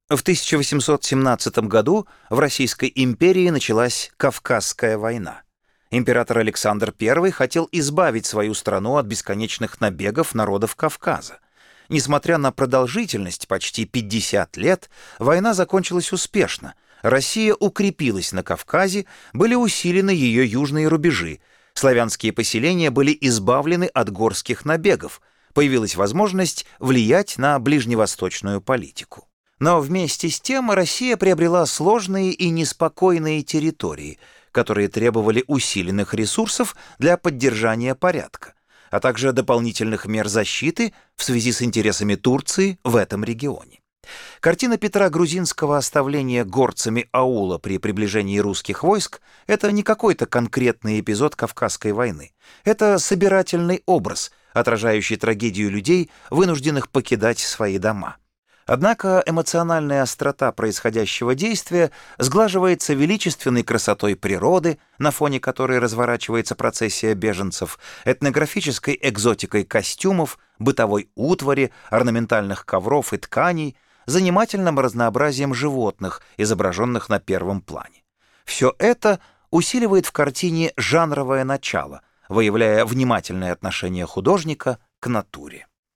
В 1817 году в Российской империи началась Кавказская война. Император Александр I хотел избавить свою страну от бесконечных набегов народов Кавказа. Несмотря на продолжительность почти 50 лет, война закончилась успешно. Россия укрепилась на Кавказе, были усилены ее южные рубежи, славянские поселения были избавлены от горских набегов, появилась возможность влиять на ближневосточную политику. Но вместе с тем Россия приобрела сложные и неспокойные территории, которые требовали усиленных ресурсов для поддержания порядка, а также дополнительных мер защиты в связи с интересами Турции в этом регионе. Картина Петра Грузинского оставления горцами аула при приближении русских войск — это не какой-то конкретный эпизод Кавказской войны. Это собирательный образ, отражающий трагедию людей, вынужденных покидать свои дома. Однако эмоциональная острота происходящего действия сглаживается величественной красотой природы, на фоне которой разворачивается процессия беженцев, этнографической экзотикой костюмов, бытовой утвари, орнаментальных ковров и тканей, занимательным разнообразием животных, изображенных на первом плане. Все это усиливает в картине жанровое начало, выявляя внимательное отношение художника к натуре.